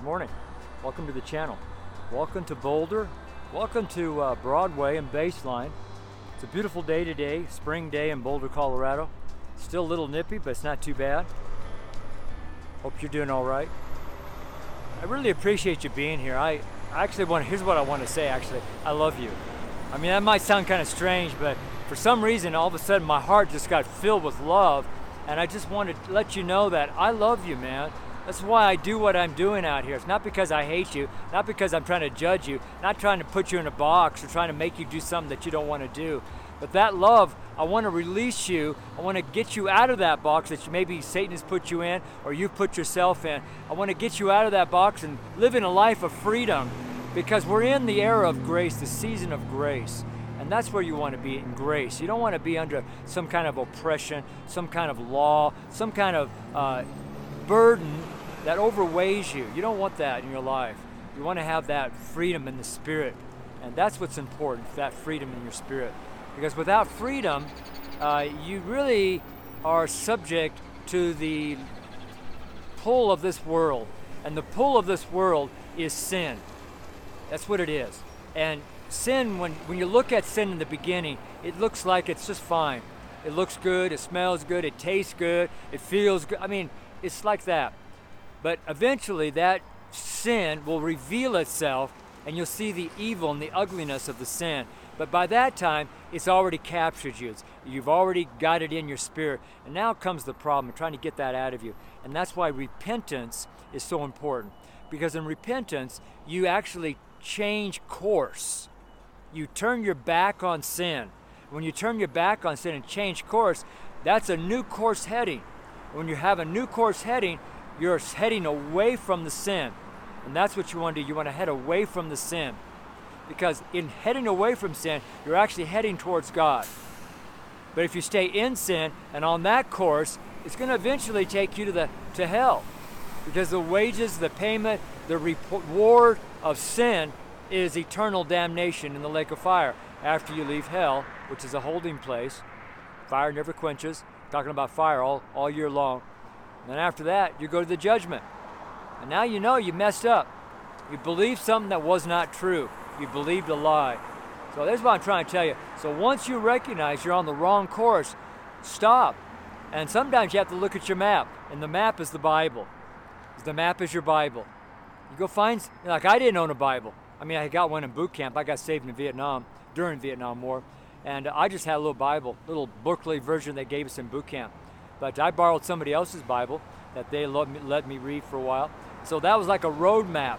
morning. Welcome to the channel. Welcome to Boulder. Welcome to Broadway and Baseline. It's a beautiful day today, spring day in Boulder, Colorado. Still a little nippy, but it's not too bad. Hope you're doing all right. I really appreciate you being here. Here's what I want to say actually. I love you. I mean, that might sound kind of strange, but for some reason, all of a sudden my heart just got filled with love, and I just wanted to let you know that I love you, man. That's why I do what I'm doing out here. It's not because I hate you, not because I'm trying to judge you, not trying to put you in a box or trying to make you do something that you don't want to do. But that love, I want to release you. I want to get you out of that box that maybe Satan has put you in or you've put yourself in. I want to get you out of that box and live in a life of freedom, because we're in the era of grace, the season of grace. And that's where you want to be, in grace. You don't want to be under some kind of oppression, some kind of law, some kind of burden that overweighs you. You don't want that in your life. You want to have that freedom in the spirit. And that's what's important, that freedom in your spirit. Because without freedom, you really are subject to the pull of this world. And the pull of this world is sin. That's what it is. And sin, when you look at sin in the beginning, it looks like it's just fine. It looks good, it smells good, it tastes good, it feels good. I mean, it's like that. But eventually that sin will reveal itself, and you'll see the evil and the ugliness of the sin. But by that time, it's already captured you. You've already got it in your spirit. And now comes the problem, trying to get that out of you. And that's why repentance is so important. Because in repentance, you actually change course. You turn your back on sin. When you turn your back on sin and change course, that's a new course heading. When you have a new course heading, you're heading away from the sin. And that's what you want to do. You want to head away from the sin. Because in heading away from sin, you're actually heading towards God. But if you stay in sin and on that course, it's going to eventually take you to hell. Because the wages, the payment, the reward of sin is eternal damnation in the lake of fire after you leave hell, which is a holding place. Fire never quenches. Talking about fire all year long. And then after that, you go to the judgment. And now you know you messed up. You believed something that was not true. You believed a lie. So that's what I'm trying to tell you. So once you recognize you're on the wrong course, stop. And sometimes you have to look at your map. And the map is the Bible. The map is your Bible. You go find, like I didn't own a Bible. I mean, I got one in boot camp. I got saved in Vietnam, during Vietnam War. And I just had a little Bible, little booklet version they gave us in boot camp. But I borrowed somebody else's Bible that they let me read for a while. So that was like a road map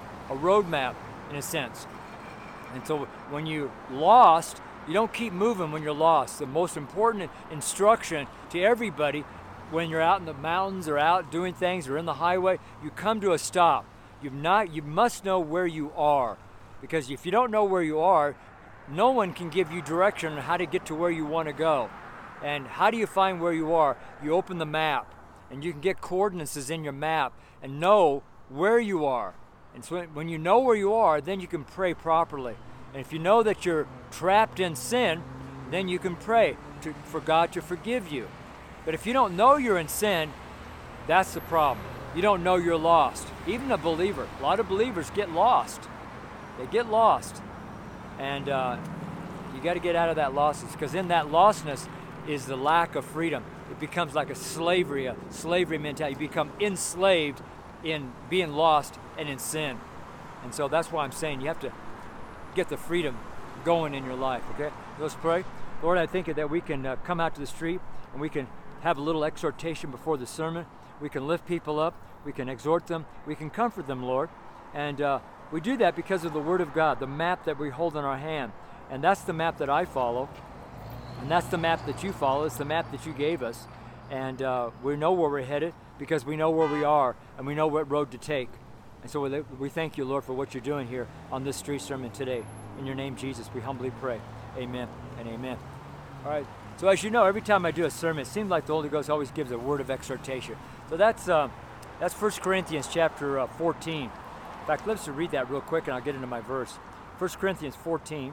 in a sense. And so when you're lost, you don't keep moving when you're lost. The most important instruction to everybody when you're out in the mountains or out doing things or in the highway, you come to a stop. You must know where you are. Because if you don't know where you are, no one can give you direction on how to get to where you want to go. And how do you find where you are? You open the map, and you can get coordinates in your map and know where you are. And so when you know where you are, then you can pray properly. And if you know that you're trapped in sin, then you can pray for God to forgive you. But if you don't know you're in sin, that's the problem. You don't know you're lost. Even a believer, a lot of believers get lost. They get lost. And you got to get out of that lostness, because in that lostness is the lack of freedom. It becomes like a slavery mentality. You become enslaved in being lost and in sin. And so that's why I'm saying you have to get the freedom going in your life, okay? Let's pray. Lord, I think that we can come out to the street and we can have a little exhortation before the sermon. We can lift people up. We can exhort them. We can comfort them, Lord. And we do that because of the Word of God, the map that we hold in our hand. And that's the map that I follow. And that's the map that you follow. It's the map that you gave us. And we know where we're headed because we know where we are and we know what road to take. And so we thank you, Lord, for what you're doing here on this street sermon today. In your name, Jesus, we humbly pray. Amen and amen. All right. So as you know, every time I do a sermon, it seems like the Holy Ghost always gives a word of exhortation. So that's 1 Corinthians chapter 14. In fact, let's read that real quick and I'll get into my verse. 1 Corinthians 14.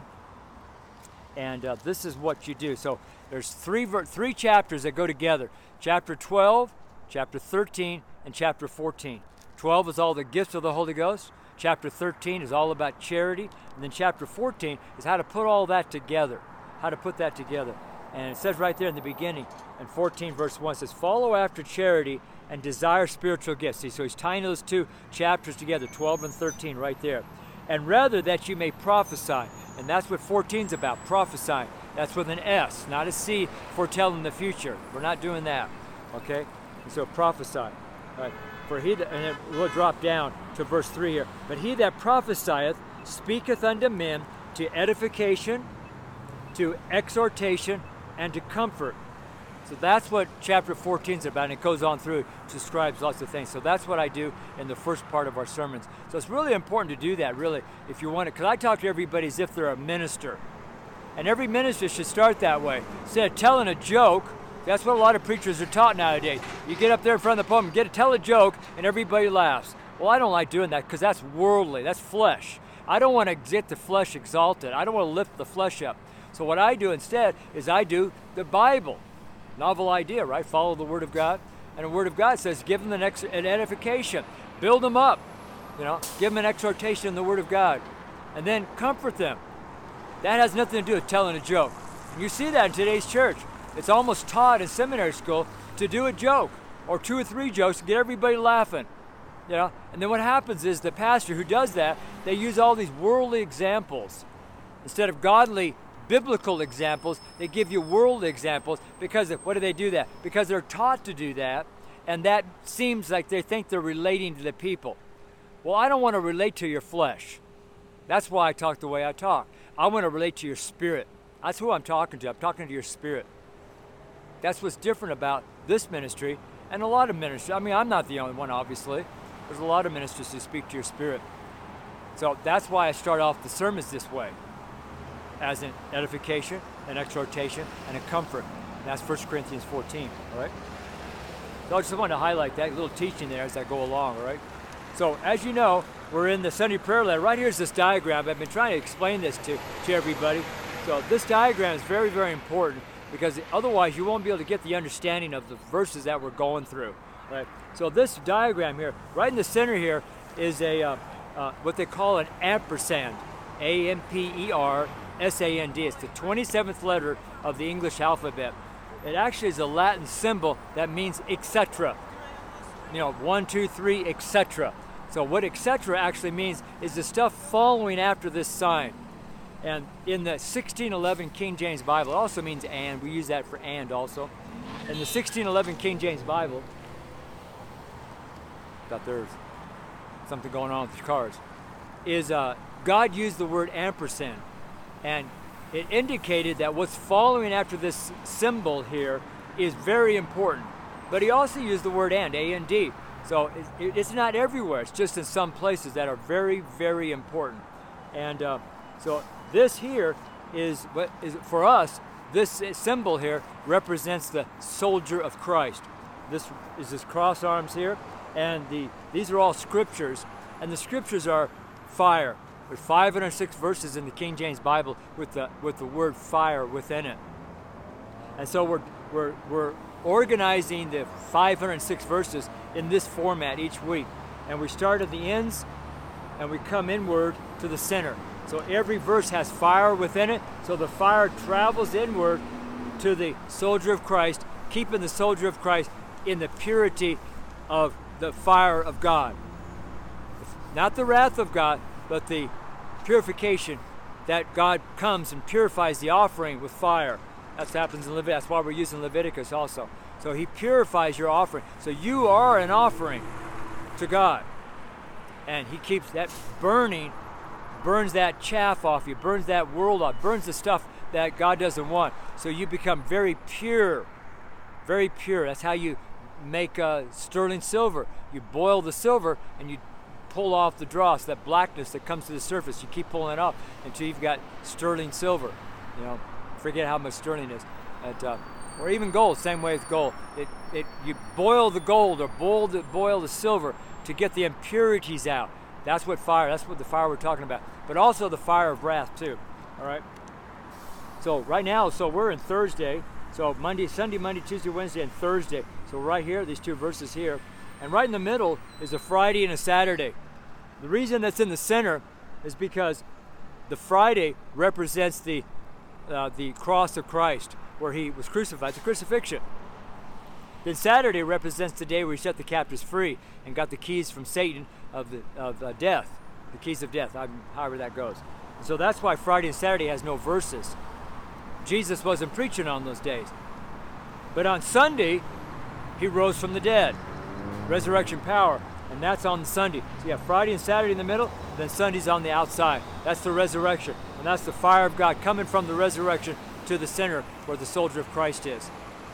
And this is what you do. So there's three chapters that go together. Chapter 12, chapter 13, and chapter 14. 12 is all the gifts of the Holy Ghost. Chapter 13 is all about charity. And then chapter 14 is how to put all that together. How to put that together. And it says right there in the beginning, in 14 verse 1, it says, follow after charity and desire spiritual gifts. See, so he's tying those two chapters together, 12 and 13 right there. And rather that you may prophesy. And that's what 14 is about, prophesying. That's with an S, not a C, foretelling the future. We're not doing that, okay? And so prophesy. All right. For he that, and then we'll drop down to verse 3 here. But he that prophesieth speaketh unto men to edification, to exhortation, and to comfort. So that's what chapter 14 is about, and it goes on through, describes lots of things. So that's what I do in the first part of our sermons. So it's really important to do that, really, if you want to, because I talk to everybody as if they're a minister. And every minister should start that way. Instead of telling a joke, that's what a lot of preachers are taught nowadays. You get up there in front of the pulpit, tell a joke, and everybody laughs. Well, I don't like doing that because that's worldly, that's flesh. I don't want to get the flesh exalted. I don't want to lift the flesh up. So what I do instead is I do the Bible. Novel idea, right? Follow the Word of God. And the Word of God says, give them an edification. Build them up. You know, give them an exhortation in the Word of God. And then comfort them. That has nothing to do with telling a joke. And you see that in today's church. It's almost taught in seminary school to do a joke or 2 or 3 jokes to get everybody laughing. You know? And then what happens is the pastor who does that, they use all these worldly examples. Instead of godly biblical examples, they give you worldly examples because what do they do that? Because they're taught to do that, and that seems like they think they're relating to the people. Well, I don't want to relate to your flesh. That's why I talk the way I talk. I want to relate to your spirit. That's who I'm talking to. I'm talking to your spirit. That's what's different about this ministry and a lot of ministries. I mean, I'm not the only one, obviously. There's a lot of ministers who speak to your spirit. So that's why I start off the sermons this way, as an edification, an exhortation, and a comfort. And that's 1 Corinthians 14, all right? So I just want to highlight that little teaching there as I go along, all right? So as you know, we're in the Sunday prayer letter. Right here's this diagram. I've been trying to explain this to everybody. So this diagram is very, very important because otherwise you won't be able to get the understanding of the verses that we're going through, right? So this diagram here, right in the center here, is a what they call an ampersand, A-M-P-E-R-S-A-N-D. It's the 27th letter of the English alphabet. It actually is a Latin symbol that means etc. You know, 1, 2, 3, etc. So what etc. actually means is the stuff following after this sign. And in the 1611 King James Bible, it also means and. We use that for and also. In the 1611 King James Bible, thought there's something going on with the cars, is God used the word ampersand. And it indicated that what's following after this symbol here is very important. But he also used the word and, A-N-D. So it's not everywhere. It's just in some places that are very, very important. And so this here is what is for us. This symbol here represents the soldier of Christ. This is his cross arms here, and these are all scriptures, and the scriptures are fire. There's 506 verses in the King James Bible with the word fire within it. And so we're organizing the 506 verses in this format each week. And we start at the ends and we come inward to the center. So every verse has fire within it. So the fire travels inward to the soldier of Christ, keeping the soldier of Christ in the purity of the fire of God. Not the wrath of God, but the purification that God comes and purifies the offering with fire. That happens in Leviticus. That's why we're using Leviticus also. So he purifies your offering. So you are an offering to God. And he keeps that burning, burns that chaff off you, burns that world off, burns the stuff that God doesn't want. So you become very pure. Very pure. That's how you make sterling silver. You boil the silver and you pull off the dross, that blackness that comes to the surface. You keep pulling it off until you've got sterling silver. You know, forget how much sterling is. Or even gold, same way with gold. You boil the gold or boil the silver to get the impurities out. That's what the fire we're talking about. But also the fire of wrath too. All right. So right now, we're in Thursday. So Sunday, Monday, Tuesday, Wednesday, and Thursday. So right here, these two verses here. And right in the middle is a Friday and a Saturday. The reason that's in the center is because the Friday represents the cross of Christ, where he was crucified, the crucifixion. Then Saturday represents the day where he set the captives free and got the keys from Satan of death, the keys of death, however that goes. So that's why Friday and Saturday has no verses. Jesus wasn't preaching on those days. But on Sunday, he rose from the dead. Resurrection power. And that's on Sunday. So you have Friday and Saturday in the middle, then Sunday's on the outside. That's the resurrection. And that's the fire of God coming from the resurrection to the center where the soldier of Christ is.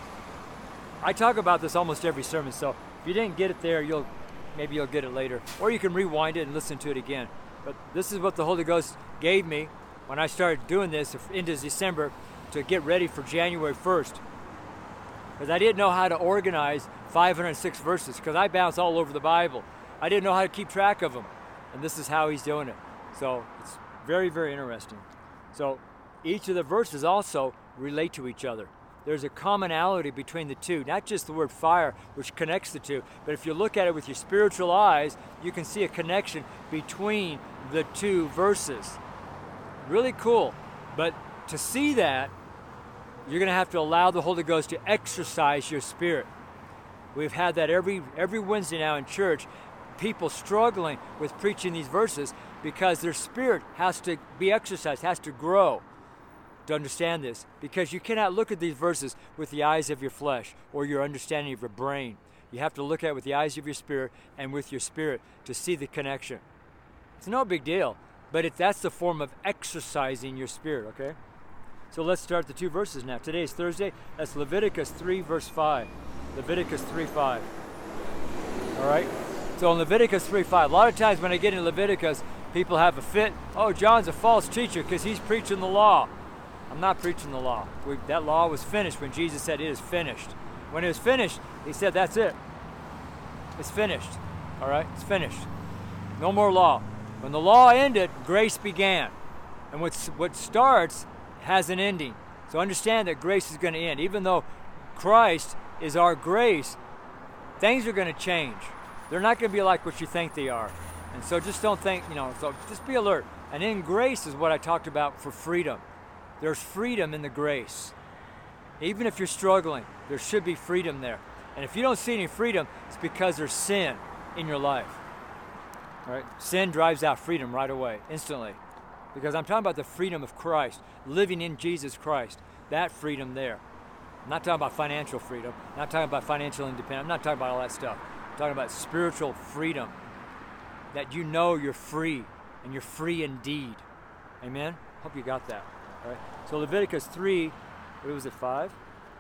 I talk about this almost every sermon, so if you didn't get it there, maybe you'll get it later. Or you can rewind it and listen to it again. But this is what the Holy Ghost gave me when I started doing this into December to get ready for January 1st. Because I didn't know how to organize 506 verses, because I bounce all over the Bible. I didn't know how to keep track of them. And this is how he's doing it. So it's very, very interesting. So each of the verses also relate to each other. There's a commonality between the two, not just the word fire, which connects the two, but if you look at it with your spiritual eyes, you can see a connection between the two verses. Really cool. But to see that, you're going to have to allow the Holy Ghost to exercise your spirit. We've had that every Wednesday now in church, people struggling with preaching these verses because their spirit has to be exercised, has to grow to understand this. Because you cannot look at these verses with the eyes of your flesh or your understanding of your brain. You have to look at it with the eyes of your spirit and with your spirit to see the connection. It's no big deal, but that's the form of exercising your spirit, okay? So let's start the two verses now. Today is Thursday. That's Leviticus 3, verse 5. Leviticus 3:5. All right? So in Leviticus 3:5, a lot of times when I get in Leviticus, people have a fit. Oh, John's a false teacher because he's preaching the law. I'm not preaching the law. That law was finished when Jesus said it is finished. When it was finished, he said that's it. It's finished. All right? It's finished. No more law. When the law ended, grace began. And what starts has an ending. So understand that grace is going to end. Even though Christ is our grace, things are going to change. They're not going to be like what you think they are. And so just don't think, so just be alert. And in grace is what I talked about for freedom. There's freedom in the grace. Even if you're struggling, there should be freedom there. And if you don't see any freedom, it's because there's sin in your life. All right? Sin drives out freedom right away, instantly. Because I'm talking about the freedom of Christ, living in Jesus Christ. That freedom there. I'm not talking about financial freedom. I'm not talking about financial independence. I'm not talking about all that stuff. I'm talking about spiritual freedom. That you know you're free, and you're free indeed. Amen? Hope you got that. All right? So Leviticus 3, what was it, 5?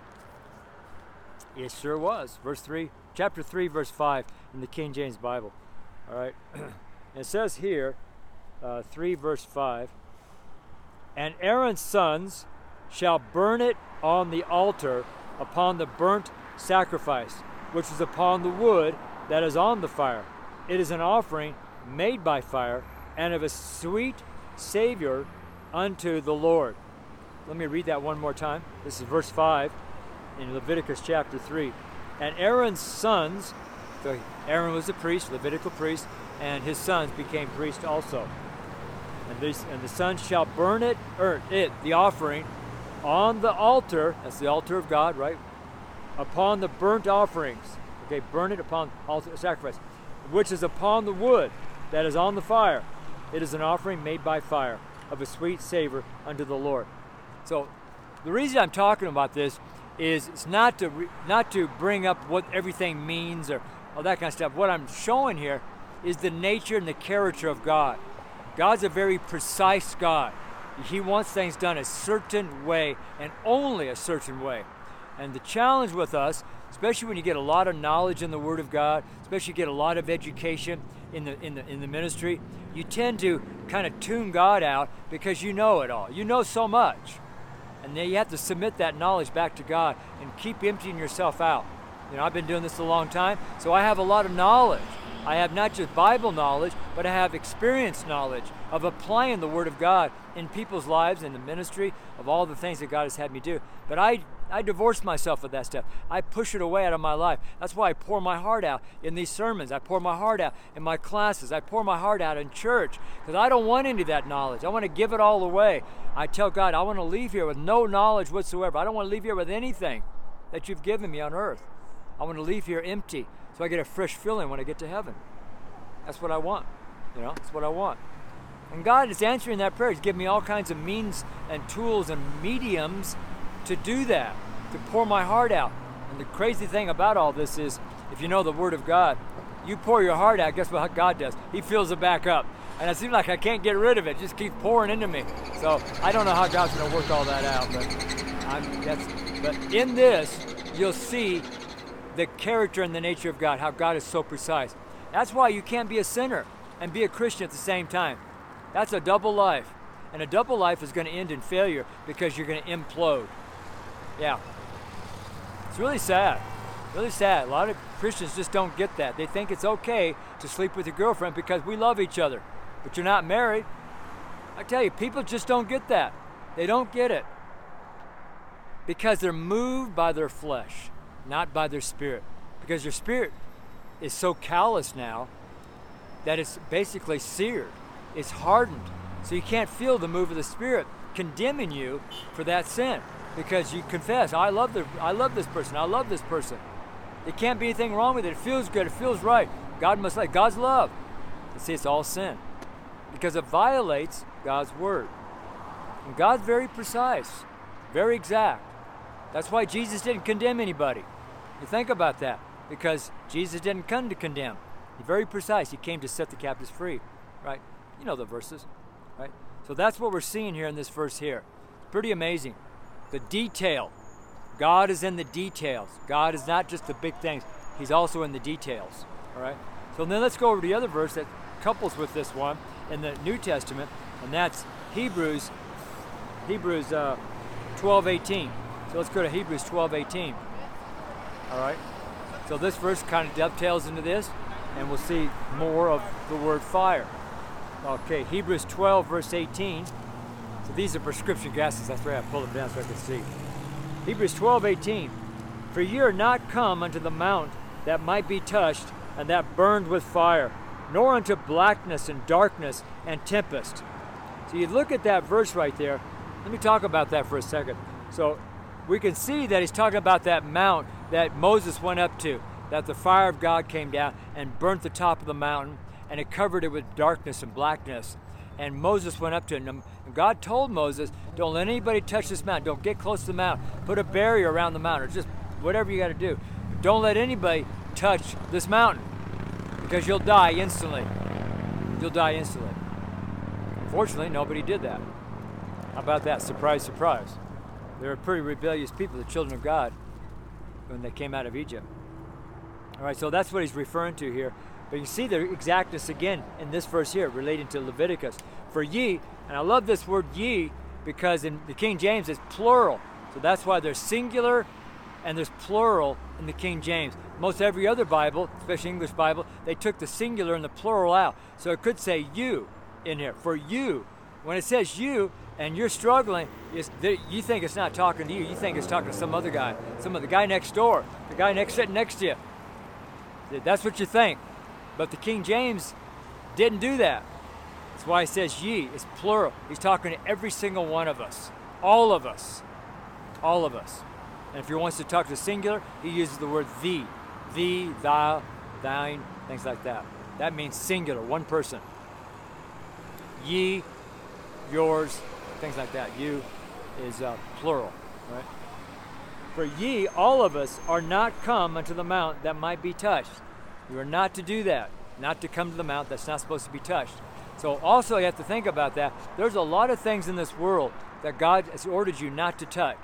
It sure was. Verse 3, chapter 3, verse 5 in the King James Bible. All right? And it says here, 3 verse 5, and Aaron's sons shall burn it on the altar upon the burnt sacrifice, which is upon the wood that is on the fire. It is an offering made by fire and of a sweet savor unto the Lord. Let me read that one more time. This is verse 5 in Leviticus chapter 3. And Aaron's sons, so Aaron was a priest, Levitical priest, and his sons became priests also. And the sons shall burn it, the offering, on the altar, that's the altar of God, right? Upon the burnt offerings. Okay, burn it upon altar sacrifice, which is upon the wood that is on the fire. It is an offering made by fire, of a sweet savor unto the Lord. So the reason I'm talking about this is it's not to bring up what everything means or all that kind of stuff. What I'm showing here is the nature and the character of God. God's a very precise God. He wants things done a certain way and only a certain way. And the challenge with us, especially when you get a lot of knowledge in the Word of God, especially you get a lot of education in the ministry, you tend to kind of tune God out because you know it all. You know so much. And then you have to submit that knowledge back to God and keep emptying yourself out. I've been doing this a long time, so I have a lot of knowledge. I have not just Bible knowledge, but I have experience knowledge of applying the Word of God in people's lives, in the ministry, of all the things that God has had me do. But I divorce myself with that stuff. I push it away out of my life. That's why I pour my heart out in these sermons. I pour my heart out in my classes. I pour my heart out in church, because I don't want any of that knowledge. I want to give it all away. I tell God, I want to leave here with no knowledge whatsoever. I don't want to leave here with anything that you've given me on earth. I want to leave here empty, so I get a fresh feeling when I get to heaven. That's what I want. That's what I want. And God is answering that prayer. He's giving me all kinds of means and tools and mediums to do that, to pour my heart out. And the crazy thing about all this is, if you know the Word of God, you pour your heart out, guess what God does? He fills it back up. And it seems like I can't get rid of it. It just keeps pouring into me. So I don't know how God's going to work all that out, but in this, you'll see the character and the nature of God, how God is so precise. That's why you can't be a sinner and be a Christian at the same time. That's a double life. And a double life is going to end in failure, because you're going to implode. Yeah. It's really sad. Really sad. A lot of Christians just don't get that. They think it's okay to sleep with your girlfriend because we love each other, but you're not married. I tell you, people just don't get that. They don't get it. Because they're moved by their flesh, not by their spirit. Because your spirit is so callous now that it's basically seared. It's hardened. So you can't feel the move of the Spirit condemning you for that sin, because you confess, I love this person, I love this person. There can't be anything wrong with it. It feels good, it feels right. God must like God's love. You see, it's all sin, because it violates God's word. And God's very precise, very exact. That's why Jesus didn't condemn anybody. You think about that, because Jesus didn't come to condemn. He's very precise. He came to set the captives free, right? You know the verses, right? So that's what we're seeing here in this verse here. Pretty amazing. The detail. God is in the details. God is not just the big things. He's also in the details, all right? So then let's go over to the other verse that couples with this one in the New Testament, and that's Hebrews 12:18. So let's go to Hebrews 12:18. All right? So this verse kind of dovetails into this, and we'll see more of the word fire. Okay, Hebrews 12, verse 18. So these are prescription gases. That's why I pulled them down so I could see. Hebrews 12:18. For ye are not come unto the mount that might be touched, and that burned with fire, nor unto blackness and darkness and tempest. So you look at that verse right there. Let me talk about that for a second. So we can see that he's talking about that mount that Moses went up to, that the fire of God came down and burnt the top of the mountain, and it covered it with darkness and blackness. And Moses went up to it, and God told Moses, don't let anybody touch this mountain. Don't get close to the mountain. Put a barrier around the mountain, or just whatever you got to do. But don't let anybody touch this mountain, because you'll die instantly. You'll die instantly. Fortunately, nobody did that. How about that? Surprise, surprise. They were pretty rebellious people, the children of God, when they came out of Egypt. All right, so that's what he's referring to here. But you see the exactness again in this verse here, relating to Leviticus. For ye, and I love this word ye, because in the King James it's plural. So that's why there's singular and there's plural in the King James. Most every other Bible, especially English Bible, they took the singular and the plural out. So it could say you in here, for you. When it says you and you're struggling, you think it's not talking to you. You think it's talking to some other guy, the guy next door, the guy sitting next to you. That's what you think. But the King James didn't do that. That's why it says ye. It's plural. He's talking to every single one of us. All of us. All of us. And if he wants to talk to singular, he uses the word thee. Thee, thou, thine, things like that. That means singular, one person. Ye, yours, things like that. You is plural, right? For ye, all of us, are not come unto the mount that might be touched. You are not to do that, not to come to the mount that's not supposed to be touched. So also you have to think about that. There's a lot of things in this world that God has ordered you not to touch.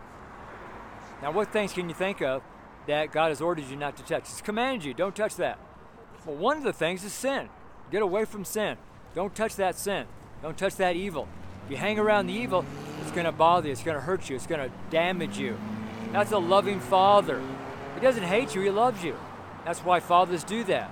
Now what things can you think of that God has ordered you not to touch? He's commanded you, don't touch that. Well, one of the things is sin. Get away from sin. Don't touch that sin. Don't touch that evil. If you hang around the evil, it's going to bother you, it's going to hurt you, it's going to damage you. That's a loving father. He doesn't hate you, he loves you. That's why fathers do that.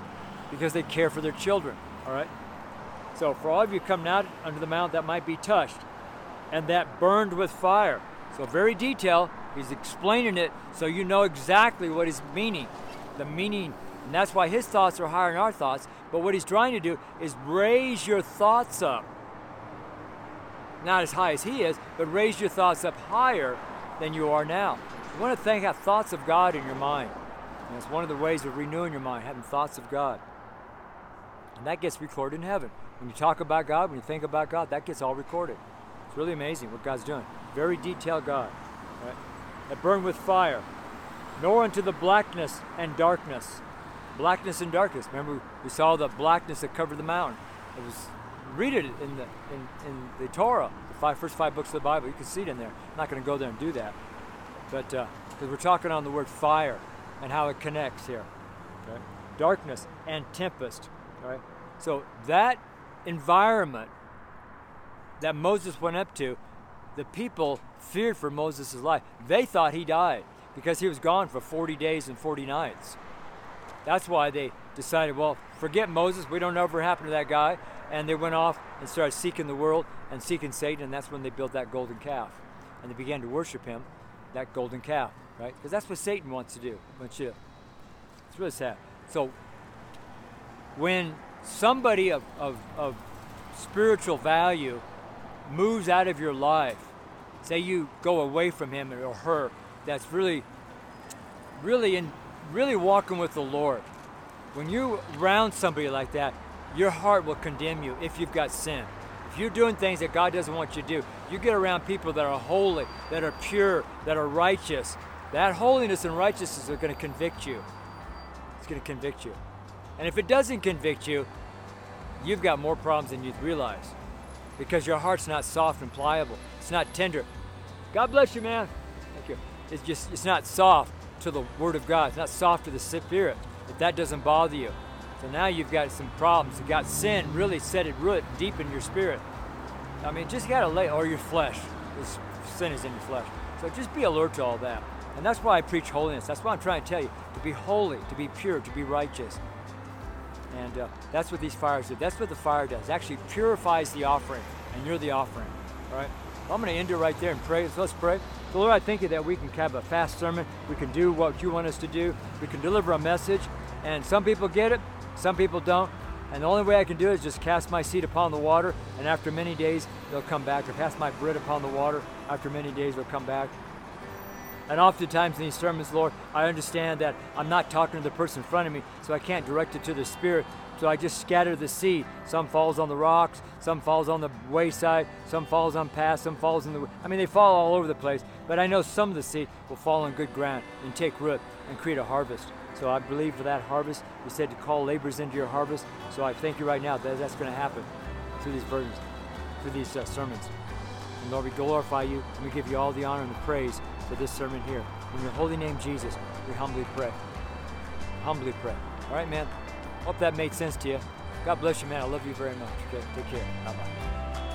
because they care for their children, all right? So for all of you coming out under the mount that might be touched, and that burned with fire. So very detailed, he's explaining it so you know exactly what he's meaning. The meaning, and that's why his thoughts are higher than our thoughts, but what he's trying to do is raise your thoughts up. Not as high as he is, but raise your thoughts up higher than you are now. You want to have thoughts of God in your mind. And it's one of the ways of renewing your mind, having thoughts of God. And that gets recorded in heaven. When you talk about God, when you think about God, that gets all recorded. It's really amazing what God's doing. Very detailed God. Right? That burned with fire, nor into the blackness and darkness. Blackness and darkness. Remember, we saw the blackness that covered the mountain. It was, read it in the Torah, the first five books of the Bible. You can see it in there. I'm not going to go there and do that. But because we're talking on the word fire and how it connects here. Okay? Darkness and tempest. Right? So that environment that Moses went up to, the people feared for Moses' life. They thought he died because he was gone for 40 days and 40 nights. That's why they decided, well, forget Moses. We don't know what happened to that guy. And they went off and started seeking the world and seeking Satan, and that's when they built that golden calf. And they began to worship him, that golden calf, right? Because that's what Satan wants to do. It's really sad. So when somebody of spiritual value moves out of your life, say you go away from him or her, that's really walking with the Lord. When you're around somebody like that, your heart will condemn you if you've got sin. If you're doing things that God doesn't want you to do, you get around people that are holy, that are pure, that are righteous. That holiness and righteousness are going to convict you. It's going to convict you. And if it doesn't convict you, you've got more problems than you'd realize, because your heart's not soft and pliable. It's not tender. God bless you, man. Thank you. It's not soft to the Word of God. It's not soft to the Spirit. If that doesn't bother you. So now you've got some problems. You've got sin really set it root deep in your spirit. I mean, just got to or your flesh. This sin is in your flesh. So just be alert to all that. And that's why I preach holiness. That's why I'm trying to tell you to be holy, to be pure, to be righteous. And that's what these fires do. That's what the fire does. It actually purifies the offering, and you're the offering. All right? Well, I'm going to end it right there and pray. So let's pray. So Lord, I thank you that we can have a fast sermon. We can do what you want us to do. We can deliver a message. And some people get it, some people don't. And the only way I can do it is just cast my seed upon the water, and after many days, they'll come back. Or cast my bread upon the water. After many days, they'll come back. And oftentimes in these sermons, Lord, I understand that I'm not talking to the person in front of me, so I can't direct it to the Spirit. So I just scatter the seed. Some falls on the rocks, some falls on the wayside, some falls on paths, some falls in the... they fall all over the place. But I know some of the seed will fall on good ground and take root and create a harvest. So I believe for that harvest, you said to call laborers into your harvest. So I thank you right now that that's going to happen through these burdens, through these sermons. And Lord, we glorify you, and we give you all the honor and the praise for this sermon here. In your holy name, Jesus, we humbly pray. Humbly pray. All right, man? Hope that made sense to you. God bless you, man. I love you very much. Okay? Take care. Bye-bye.